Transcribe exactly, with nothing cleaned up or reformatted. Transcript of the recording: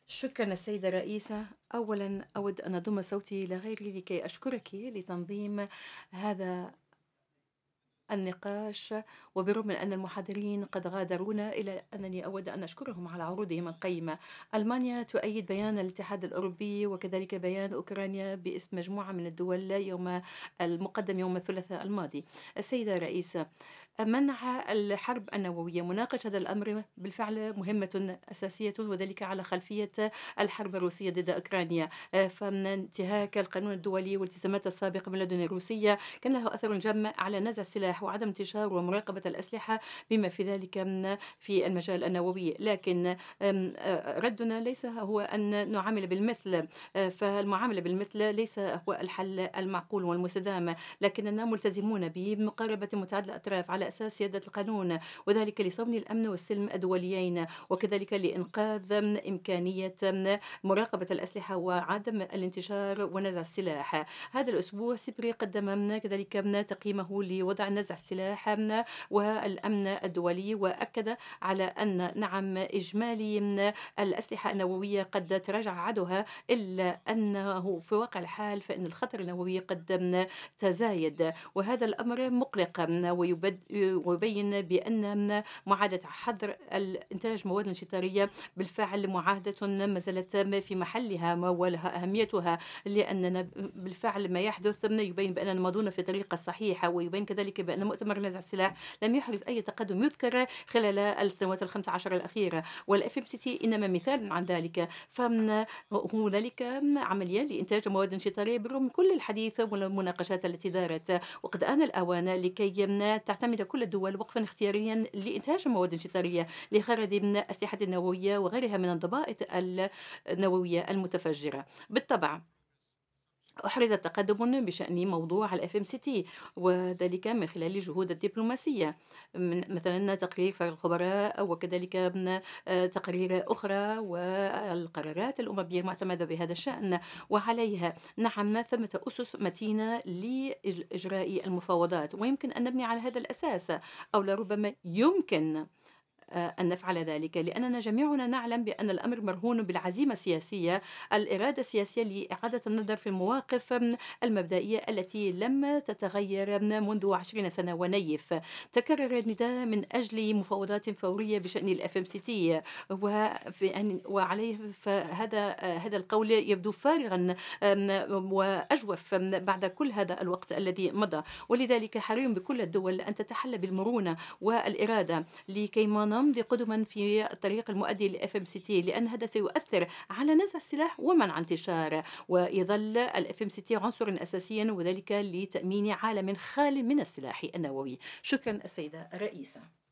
شكرا السيدة الرئيسة. أولا أود أن أضم صوتي إلى غيري لكي أشكرك لتنظيم هذا النقاش. وبالرغم من أن المحاضرين قد غادرونا إلا أنني أود أن أشكرهم على عروضهم القيمة. ألمانيا تؤيد بيان الاتحاد الأوروبي وكذلك بيان أوكرانيا باسم مجموعة من الدول يوم المقدم يوم الثلاثاء الماضي. السيدة الرئيسة، منع الحرب النووية، مناقشة هذا الأمر بالفعل مهمة أساسية، وذلك على خلفية الحرب الروسية ضد أوكرانيا. فمن انتهاك القانون الدولي والالتزامات السابقة من لدن روسيا كان له أثر جم على نزع السلاح وعدم انتشار ومراقبة الأسلحة بما في ذلك من في المجال النووي. لكن ردنا ليس هو أن نعامل بالمثل، فالمعاملة بالمثل ليس هو الحل المعقول والمستدام، لكننا ملتزمون بمقاربة متعدد الأطراف على أساس سيادة القانون، وذلك لصون الأمن والسلم الدوليين، وكذلك لإنقاذ إمكانية مراقبة الأسلحة وعدم الانتشار ونزع السلاح. هذا الأسبوع سيبري قدم كذلك تقييمه لوضع نزع السلاح والأمن الدولي، وأكد على أن نعم إجمالي الأسلحة النووية قد تراجع عددها، إلا أنه في واقع الحال فإن الخطر النووي قد تزايد، وهذا الأمر مقلق ويبين بأن معاهدة حظر الإنتاج مواد انشطارية بالفعل معاهدة ما زالت في محلها ولها أهميتها، لأننا بالفعل ما يحدث يبين بأننا ماضون في الطريق الصحيح، ويبين كذلك بأن مؤتمر نزع السلاح لم يحرز أي تقدم يذكر خلال السنوات الخمس عشر الأخيرة، والإف إم سي تي إنما مثال عن ذلك. فهنالك عملية لإنتاج مواد انشطارية بالرغم من كل الحديث والمناقشات التي دارت، وقد آن الأوان لكي تعتمد كل الدول وقفا اختياريا لإنتاج مواد انشطارية لغرض من الأسلحة النووية وغيرها من الضبائط النووية المتفجرة. بالطبع أحرز تقدم بشأن موضوع ال إف إم سي تي، وذلك من خلال الجهود الدبلوماسية، من مثلا تقرير فريق الخبراء، وكذلك من آه، تقارير أخرى والقرارات الأممية المعتمدة بهذا الشأن. وعليها نعم ثمة أسس متينة لإجراء المفاوضات، ويمكن أن نبني على هذا الأساس، أو لربما يمكن آه، أن نفعل ذلك، لأننا جميعنا نعلم بأن الأمر مرهون بالعزيمة السياسية، الإرادة السياسية لإعادة النظر في المواقف م، المبدئية التي لم تتغير م، منذ عشرين سنة ونيف. تكرر النداء من أجل مفاوضات فورية بشأن ال إف إم سي تي، وفي أن- وعليه فهذا آه، هذا القول يبدو فارغا آم، وأجوف م، بعد كل هذا الوقت الذي مضى. ولذلك حري بكل الدول أن تتحلى بالمرونة والإرادة لكي ما نمضي قدما في الطريق المؤدي ل إف إم سي تي، لأن هذا سيؤثر على نزع السلاح ومنع انتشاره، ويظل ال إف إم سي تي عنصرا أساسيا، وذلك لتأمين عالم خال من السلاح النووي. شكرا السيدة الرئيسة.